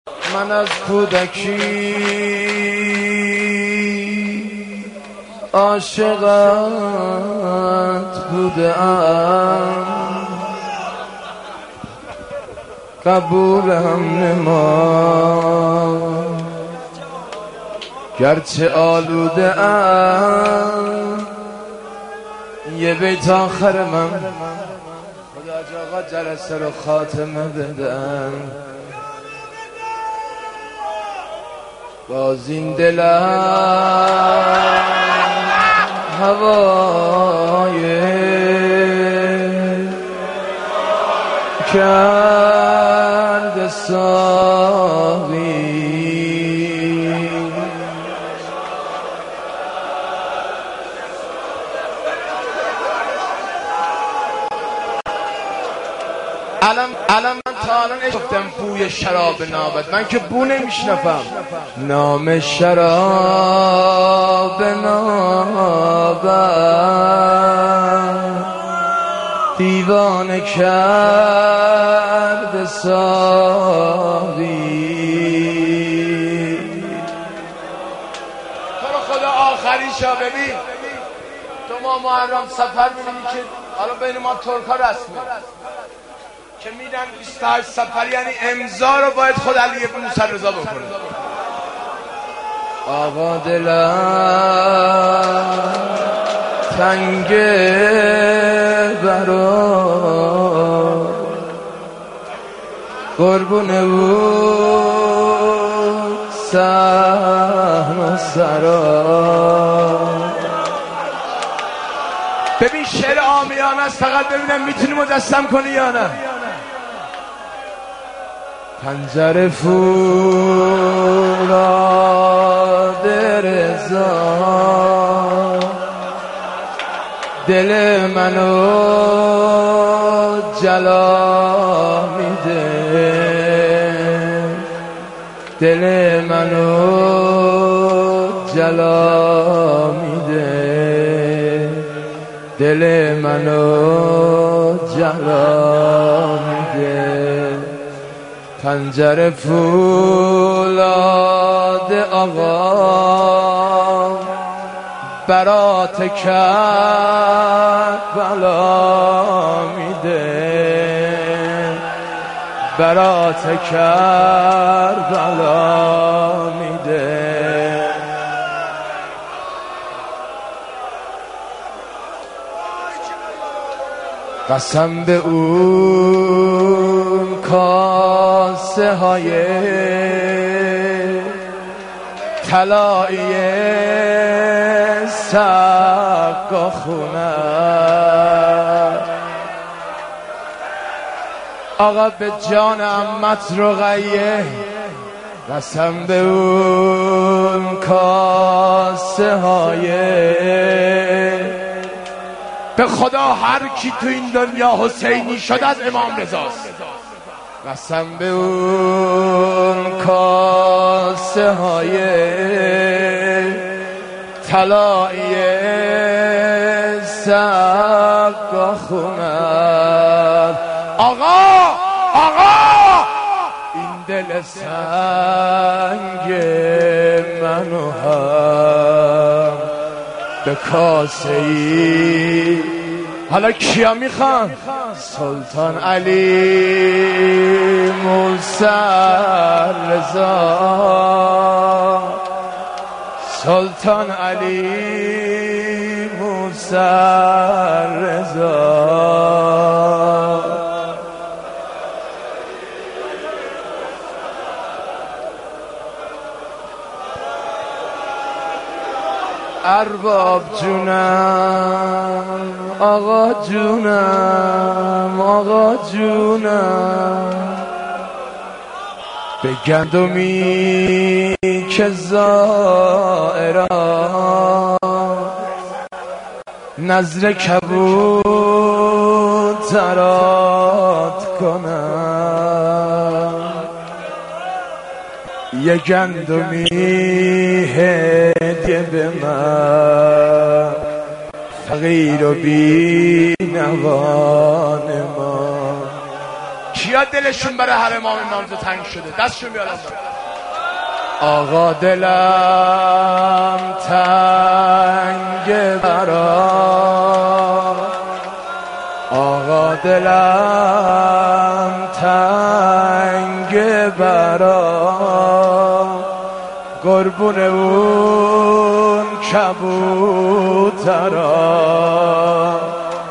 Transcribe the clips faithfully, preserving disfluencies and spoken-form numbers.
من از کودکی عاشقت بودم، قبولم نما گرچه آلوده ام. یه بیت آخر من خدا آقا جلسه رو خاتمه بدن. باز این دلم هوای کرد ساقی، الان الان من تا الان گفتم بوی شراب نابد، من که بو نمیشنفم. نام شراب نابد دیوانه کرد ساقی. تو رو خدا آخریشا ببین، تو ما محرم سفر میبینی که حالا بین ما ترکا رسمه که میدن بیست و هشت سفر، یعنی امضا رو باید خود علی ابن موسی رضا بکنه. آقا دلم تنگه برا قربونه بود سحن و سرا. ببین شعر عامیانه است، فقط ببینم میتونی مجسم کنی یا نه. پنجره فولاد رضا دل منو جلا میده، دل منو جلا میده، دل منو جلا میده. پنجره فولاد آقا برات کربلا میده، برات کربلا میده. قسم به اون کاسه های طلایی سقا خونه، آقا به جان عمت رقیه. قسم به اون کاسه های، به خدا هر کی تو این دنیا حسینی شد از امام رضاست. قسم به اون کاسه های طلایی سقا خونه. آقا آقا این دل سنگ منو هم به کاسه ای. حالا کیا میخوان؟ سلطان علی موسی رضا، سلطان علی موسی رضا. ارباب جونم، آقا جونم، آقا جونم، به گندمی که زائران نظر کبوترات کنم. یه گندمی هدیه به من، فقیر و بی نوان ما. کیا دلشون برای حرم امام تنگ شده؟ دستشون بیارم. آقا دلم تنگ برا، آقا دلم تنگ برا، قربون اون کبوترا.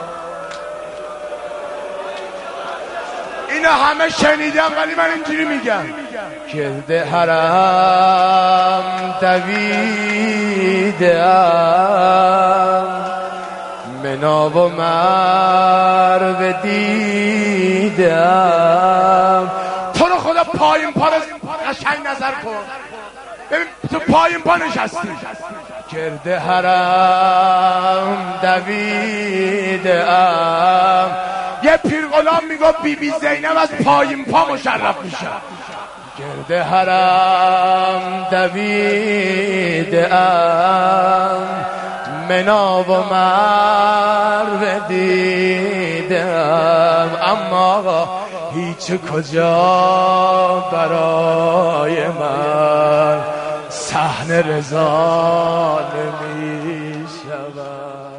اینا همه شنیدم ولی من اینجوری میگم. گرد حرم دویدم، منا و مرو دیدم. تو رو خدا پایین پا رو قشنگ نظر کن، ببین تو پایین پا نشستی. گرد حرم دویدم، یه پیر غلام میگه بی بی زینب از پایین پا مشرف میشه. گرد حرم دویدم، منا و مرو دیدم، اما هیچ کجا برای من صحن رضا نمی شود.